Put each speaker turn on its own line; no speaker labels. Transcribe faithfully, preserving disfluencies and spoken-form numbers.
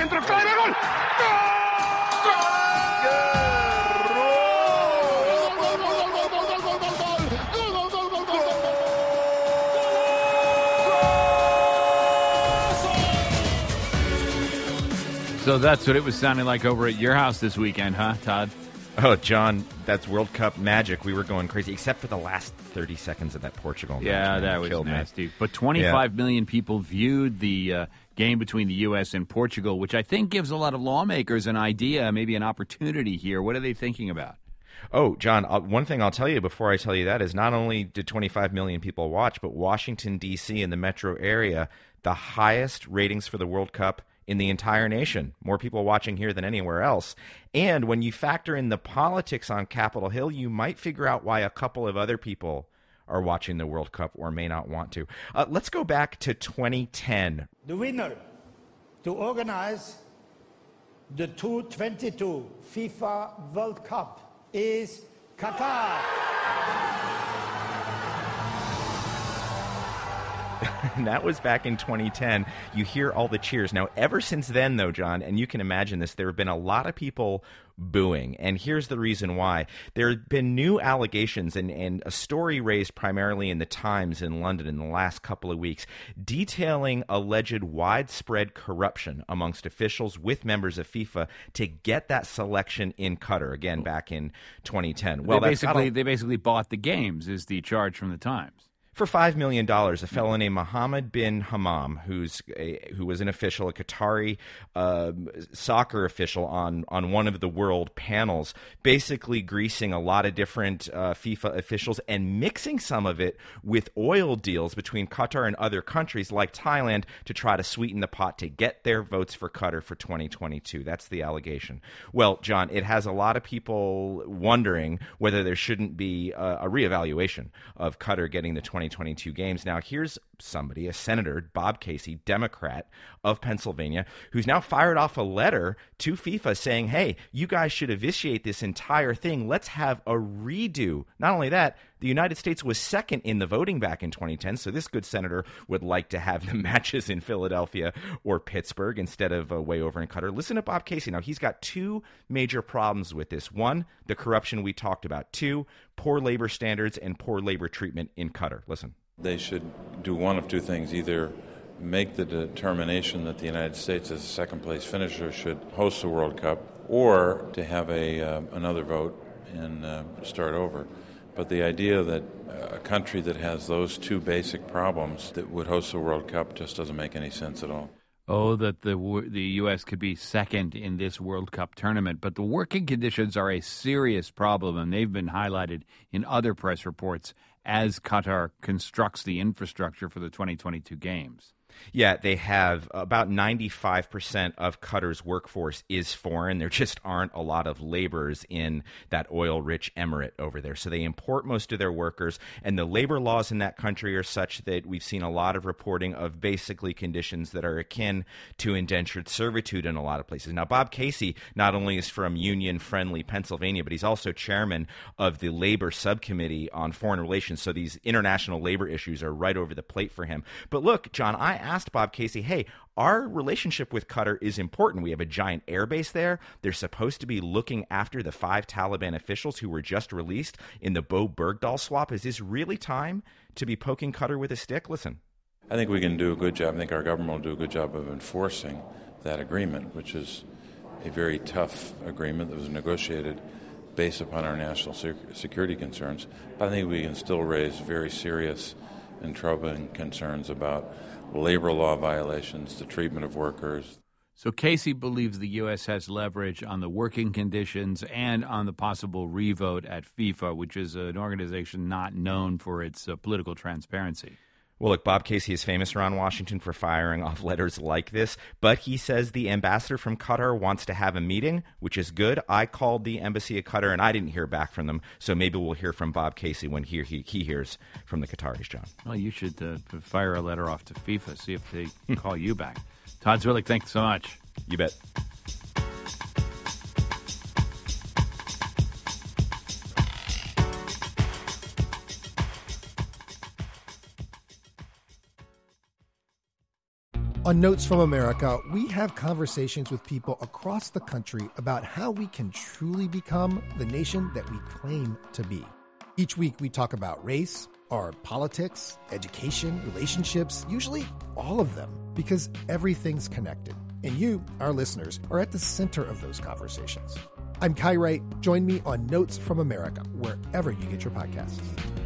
centro clave, gol!
So that's what it was sounding like over at your house this weekend, huh, Todd?
Oh, John, that's World Cup magic. We were going crazy, except for the last thirty seconds of that Portugal match.
Yeah,
man.
that was
Killed
nasty.
Me.
But twenty-five
yeah.
million people viewed the uh, game between the U S and Portugal, which I think gives a lot of lawmakers an idea, maybe an opportunity here. What are they thinking about?
Oh, John, I'll, one thing I'll tell you before I tell you that is not only did twenty-five million people watch, but Washington, D C and the metro area, the highest ratings for the World Cup in the entire nation. More people watching here than anywhere else. And when you factor in the politics on Capitol Hill, you might figure out why a couple of other people are watching the World Cup or may not want to. Uh, let's go back to twenty ten.
The winner to organize the twenty twenty-two FIFA World Cup is Qatar.
And that was back in twenty ten. You hear all the cheers. Now, ever since then, though, John, and you can imagine this, there have been a lot of people booing. And here's the reason why. There have been new allegations and, and a story raised primarily in the Times in London in the last couple of weeks detailing alleged widespread corruption amongst officials with members of FIFA to get that selection in Qatar, again, back in twenty ten. Well,
they
that's
basically,
a-
they basically bought the games is the charge from the Times.
For five million dollars, a fellow named Mohammed bin Hammam, who's a, who was an official, a Qatari uh, soccer official on, on one of the world panels, basically greasing a lot of different uh, FIFA officials and mixing some of it with oil deals between Qatar and other countries like Thailand to try to sweeten the pot to get their votes for Qatar for twenty twenty-two. That's the allegation. Well, John, it has a lot of people wondering whether there shouldn't be a, a reevaluation of Qatar getting the twenty twenty-two games. Now, here's somebody, a Senator, Bob Casey, Democrat of Pennsylvania, who's now fired off a letter to FIFA saying, hey, you guys should officiate this entire thing. Let's have a redo. Not only that, the United States was second in the voting back in twenty ten, so this good senator would like to have the matches in Philadelphia or Pittsburgh instead of uh, way over in Qatar. Listen to Bob Casey. Now, he's got two major problems with this. One, the corruption we talked about. Two, poor labor standards and poor labor treatment in Qatar. Listen.
They should do one of two things, either make the determination that the United States as a second-place finisher should host the World Cup, or to have a uh, another vote and uh, start over. But the idea that a country that has those two basic problems that would host the World Cup just doesn't make any sense at all.
Oh, that the the U S could be second in this World Cup tournament. But the working conditions are a serious problem, and they've been highlighted in other press reports as Qatar constructs the infrastructure for the twenty twenty-two games.
Yeah, they have about ninety-five percent of Qatar's workforce is foreign. There just aren't a lot of laborers in that oil-rich emirate over there. So they import most of their workers, and the labor laws in that country are such that we've seen a lot of reporting of basically conditions that are akin to indentured servitude in a lot of places. Now, Bob Casey not only is from union-friendly Pennsylvania, but he's also chairman of the Labor Subcommittee on Foreign Relations. So these international labor issues are right over the plate for him. But look, John, I asked Bob Casey, hey, our relationship with Qatar is important. We have a giant airbase there. They're supposed to be looking after the five Taliban officials who were just released in the Bo Bergdahl swap. Is this really time to be poking Qatar with a stick? Listen.
I think we can do a good job. I think our government will do a good job of enforcing that agreement, which is a very tough agreement that was negotiated based upon our national security concerns. But I think we can still raise very serious and troubling concerns about labor law violations, the treatment of workers.
So Casey believes the U S has leverage on the working conditions and on the possible revote at FIFA, which is an organization not known for its uh, political transparency.
Well, look, Bob Casey is famous around Washington for firing off letters like this, but he says the ambassador from Qatar wants to have a meeting, which is good. I called the embassy of Qatar, and I didn't hear back from them, so maybe we'll hear from Bob Casey when he, he, he hears from the Qataris, John.
Well, you should uh, fire a letter off to FIFA, see if they call you back. Todd Zwillich, thanks so much.
You bet.
On Notes from America, we have conversations with people across the country about how we can truly become the nation that we claim to be. Each week, we talk about race, our politics, education, relationships, usually all of them, because everything's connected. And you, our listeners, are at the center of those conversations. I'm Kai Wright. Join me on Notes from America, wherever you get your podcasts.